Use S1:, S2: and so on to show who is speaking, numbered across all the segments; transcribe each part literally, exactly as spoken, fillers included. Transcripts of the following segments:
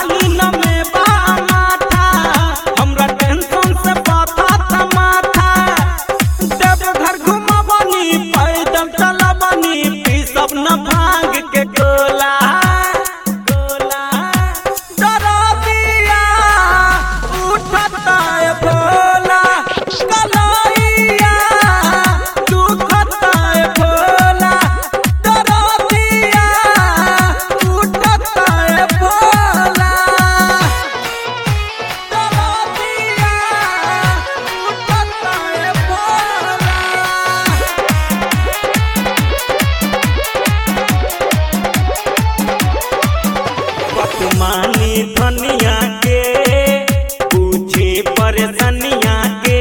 S1: खाली न में बा माथा हमरा टेंशन से पाता था माथा देवघर घुमावनी पैदल चलवनी पी सब न भांग के गोला गोला डरा दिया उठता है भोला कलैया दुखता है भोला डरा दिया उठता है भोला डरा दिया उठता है भोला। बदमानी धनिया के पूछे परेशानिया के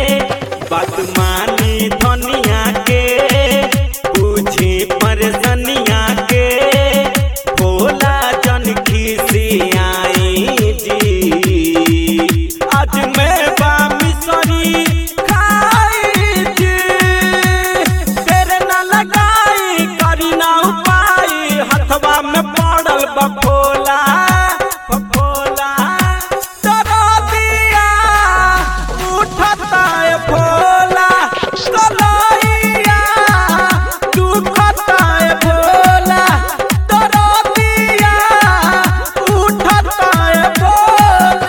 S1: बदमानी धनिया के पूछे परेशानिया के भोला जन खिसियाई जी आज मैं बा मिसरी खाई जी तेरे न लगाई करी ना उपाय हथवा में पड़ल बफोला बफोला डरा दिया उठता है भोला कलैया दुखता है भोला डरा दिया उठता है भोला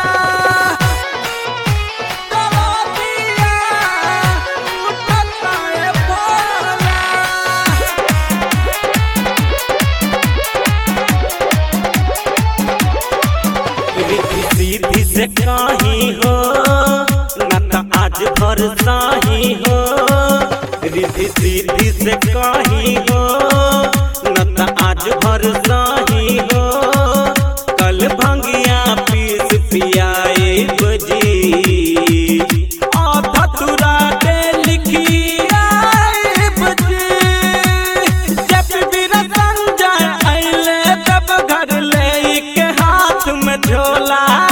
S1: डरा दिया उठता है भोला। रिद्धि सीधी से कहीं हो न त आज भर साही हो रिद्धि सीधी से कहीं हो न त आज भर साही हो कल भंगिया पीस पियाए बजी आधा तुरा के लिखी आए बजी जब भी संजय अइले तब घर ले के हाथ में झोला